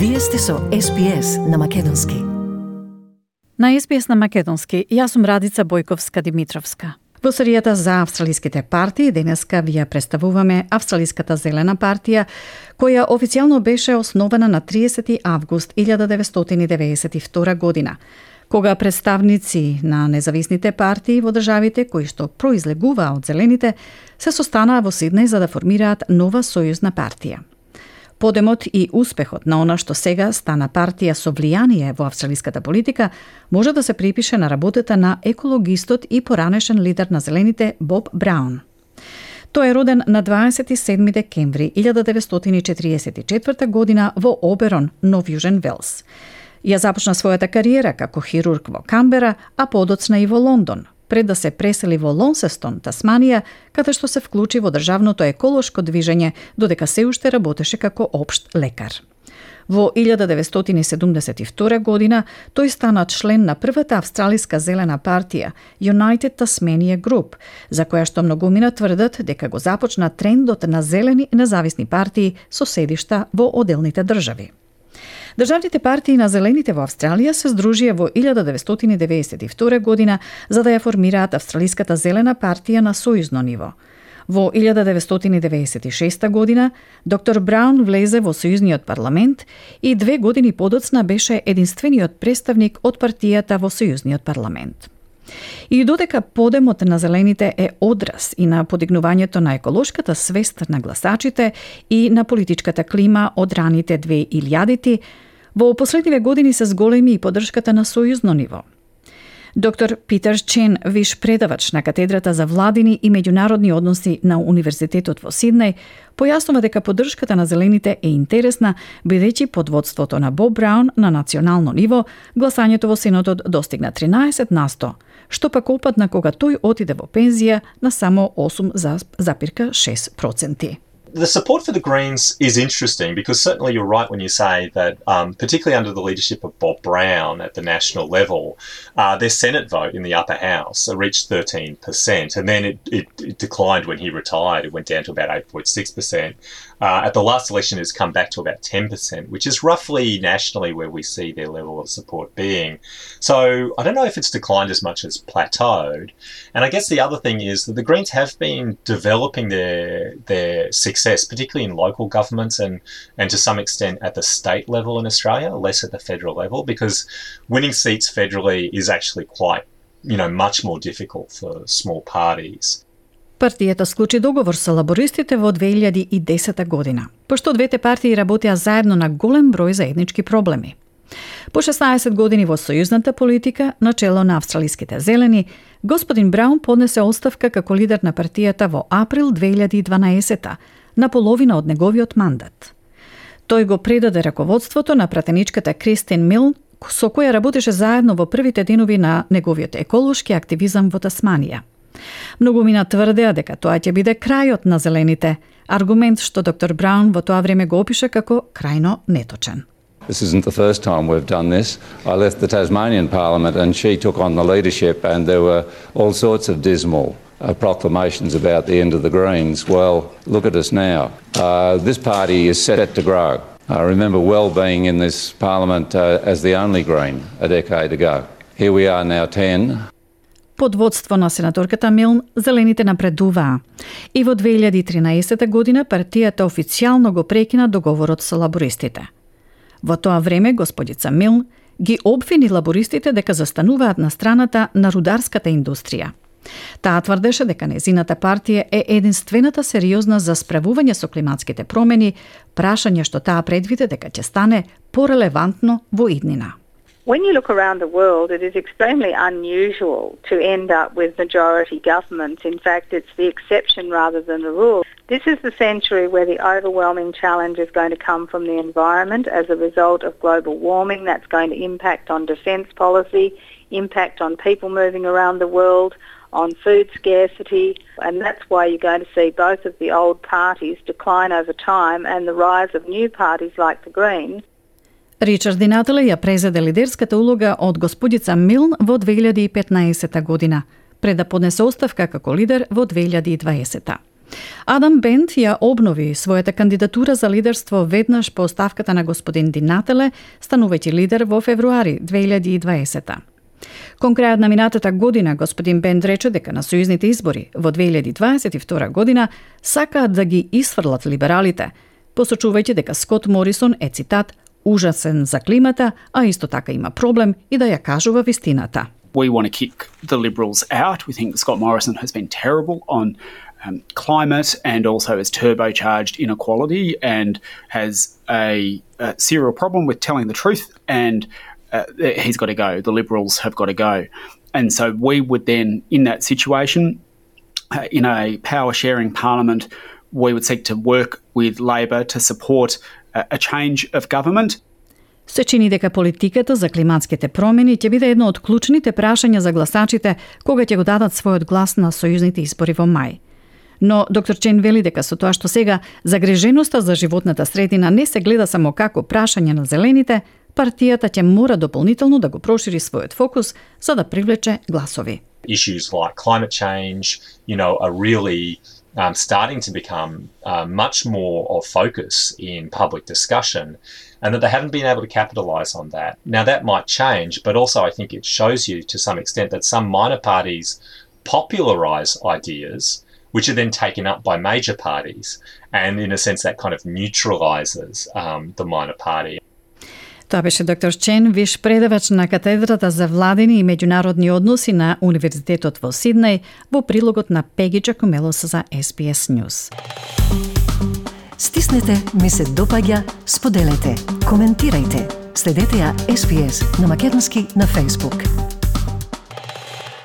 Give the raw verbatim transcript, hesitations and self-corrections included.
Вие сте со Ес Би Ес на Македонски. На Ес Би Ес на Македонски, јас сум Радица Бојковска-Димитровска. Во серијата за австралиските партии денеска ви ја представуваме Австралиската зелена партија, која официјално беше основана на триесети август илјада деветстотини деветдесет и втора година, кога представници на независните партии во државите кои што произлегуваа од зелените се состанаа во Сиднеј за да формираат нова сојузна партија. Подемот и успехот на она што сега стана партија со влијание во австралиската политика може да се припише на работата на екологистот и поранешен лидер на зелените Боб Браун. Тој е роден на дваесет и седми декември илјада деветстотини четириесет и четврта година во Оберон, Нов Јужен Велс. Ја започна својата кариера како хирург во Камбера, а подоцна и во Лондон, пред да се пресели во Лонсестон, Тасманија, каде што се вклучи во државното еколошко движење, додека се уште работеше како општ лекар. Во илјада деветстотини седумдесет и втора година тој стана член на првата австралиска зелена партија United Tasmania Group, за која што многумина тврдат дека го започна трендот на зелени независни партии со седишта во одделните држави. Државните партии на зелените во Австралија се здружија во илјада деветстотини деветдесет и втора година за да ја формираат Австралиската зелена партија на сојузно ниво. Во илјада деветстотини деветдесет и шеста година доктор Браун влезе во сојузниот парламент и две години подоцна беше единствениот представник од партијата во сојузниот парламент. И додека подемот на зелените е одраз и на подигнувањето на еколошката свест на гласачите и на политичката клима од раните две илјадити, во последниве години се зголеми и поддршката на сојузно ниво. Доктор Питер Чен, виш предавач на катедрата за владини и меѓународни односи на Универзитетот во Сиднеј, појаснува дека поддршката на зелените е интересна, бидејќи под водството на Боб Браун на национално ниво гласањето во Сенатот достигна тринаесет на сто, што пак опадна кога тој отиде во пензија на само осум запирка шест проценти. The support for the Greens is interesting because certainly you're right when you say that, um, particularly under the leadership of Bob Brown at the national level, uh, their Senate vote in the upper house reached thirteen percent, and then it, it, it declined when he retired. It went down to about eight point six percent. Uh, at the last election, it's come back to about ten percent, which is roughly nationally where we see their level of support being. So I don't know if it's declined as much as plateaued. And I guess the other thing is that the Greens have been developing their their success, particularly in local governments and, and to some extent at the state level in Australia, less at the federal level, because winning seats federally is actually quite, you know, much more difficult for small parties. Партијата склучи договор со лабористите во две илјади и десета година, пошто двете партии работеа заедно на голем број заеднички проблеми. По шеснаесет години во сојузната политика, на чело на австралиските зелени, господин Браун поднесе оставка како лидер на партијата во април две илјади и дванаесета, на половина од неговиот мандат. Тој го предаде раководството на пратеничката Кристин Милн, со која работеше заедно во првите денови на неговиот еколошки активизам во Тасманија. Многумина тврдеа дека тоа ќе биде крајот на зелените, аргумент што доктор Браун во тоа време го опиша како крајно неточен. This isn't the first time we've done this. I left the Tasmanian Parliament and she took on the leadership and there were all sorts of dismal uh, proclamations about the end of the Greens. Well, look at us now. Uh, this party is set to grow. I remember well being in this Parliament uh, as the only Green a decade ago. Here we are now ten. Под водство на сенаторката Милн, зелените напредуваа. И во две илјади и тринаесета година партијата официјално го прекина договорот со лабористите. Во тоа време господица Милн ги обвини лабористите дека застануваат на страната на рударската индустрија. Таа тврдеше дека незината партија е единствената сериозна за справување со климатските промени, прашање што таа предвиде дека ќе стане порелевантно во иднина. When you look around the world, it is extremely unusual to end up with majority governments. In fact, it's the exception rather than the rule. This is the century where the overwhelming challenge is going to come from the environment as a result of global warming. That's going to impact on defence policy, impact on people moving around the world, on food scarcity, and that's why you're going to see both of the old parties decline over time and the rise of new parties like the Greens. Ричард Ди Натали ја презеде лидерската улога од господица Милн во две илјади и петнаесета година, пред да поднесе оставка како лидер во две илјади и дваесета. Адам Бент ја обнови својата кандидатура за лидерство веднаш по оставката на господин Динателе, станувајќи лидер во февруари две илјади и дваесета. Кон крајот на минатата година, господин Бент рече дека на сојузните избори во две илјади дваесет и втора година сакаат да ги исфрлат либералите, посочувајќи дека Скот Морисон е, цитат, ужасен за климата, а исто така има проблем и да ја кажува вистината. We want to kick the Liberals out. We think Scott Morrison has been terrible on um, climate and also has turbocharged inequality and has a, a serial problem with telling the truth, and uh, he's got to go. The Liberals have got to go. And so we would then, in that situation, uh, in a power-sharing parliament, we would seek to work with Labor to support a, a change of government. Се чини дека политиката за климатските промени ќе биде едно од клучните прашања за гласачите кога ќе го дадат својот глас на сојузните избори во мај. Но доктор Чен вели дека со тоа што сега загриженоста за животната средина не се гледа само како прашање на зелените, партијата ќе мора дополнително да го прошири својот фокус за да привлече гласови. Issues like climate change, you know, are really um, starting to become uh, much more of focus in public discussion, and that they haven't been able to capitalise on that. Now, that might change, but also I think it shows you to some extent that some minor parties popularise ideas which are then taken up by major parties, and in a sense that kind of neutralises um, the minor party. Тоа беше доктор Чен, виш предавач на катедрата за владени и меѓународни односи на Универзитетот во Сиднеј, во прилогот на Пеги Джакомелос за Ес Би Ес News. Стиснете, ми се допаѓа, споделете, коментирајте. Следете ја Ес Би Ес на македонски на Facebook.